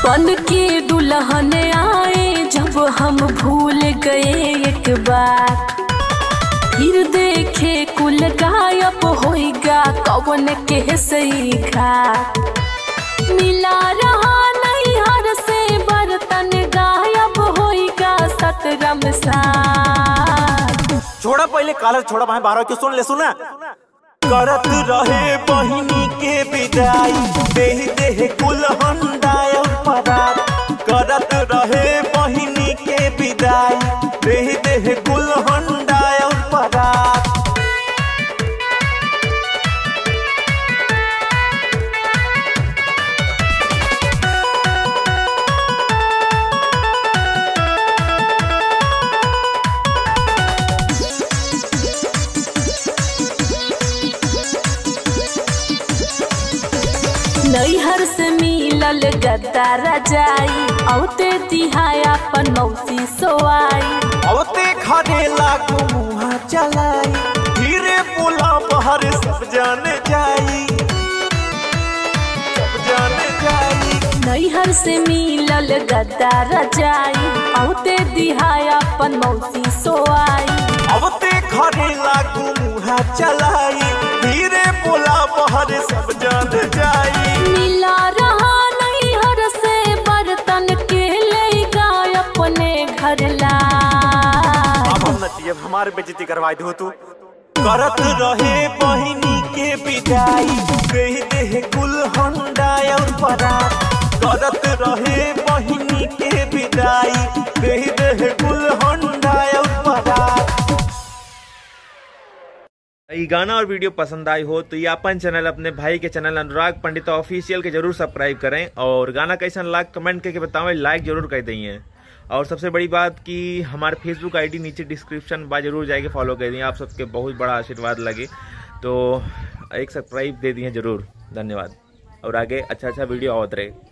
बन के दुल्हन आए जब हम भूल गए एक बार, फिर देखे कुल गायब होएगा कौन के सही घाट। मिला रहा नहीं हर से बर्तन गायब होएगा सतरम साथ। छोड़ा पहले कालर छोड़ा भाई बारह के सुन ले सुना। करत रहे बहिनी के विदाई देह देह कुल हंडाय परात। करत रहे बहिनी के विदाई देह देह कुल हंडाय परात। नैहर से मिलल गद्दार जाई औते तिहाया अपन मौसी सोआई। औते खड़े लागू मुहा चलाई धीरे बोला बहर सब जाने जाई सब जाने जाई। नैहर से मिलल गद्दार जाई औते तिहाया अपन मौसी सोआई। औते खड़े लागू मुहा चलाई धीरे बोला बहर सब जाने जाई। मिला रहा नहीं हर से बर्तन के लेगा अपने घर ला। अब हम न चाहिए हमारे बेइज्जती करवाई दो तू। करत रहे बहिनी के विदाई देह देह कुल हंडाय परात। करत रहे बहिनी के विदाई देह देह कुल हंडाय परात। ये गाना और वीडियो पसंद आई हो तो ये अपन चैनल अपने भाई के चैनल अनुराग पंडित ऑफिशियल के जरूर सब्सक्राइब करें और गाना कैसा लगा कमेंट करके बताएं, लाइक जरूर कर देंगे। और सबसे बड़ी बात कि हमारे फेसबुक आईडी नीचे डिस्क्रिप्शन बा जरूर जाके फॉलो कर दें। आप सबके बहुत बड़ा आशीर्वाद लगे तो एक सब्सक्राइब दे दिए जरूर। धन्यवाद और आगे अच्छा वीडियो आवत रहे।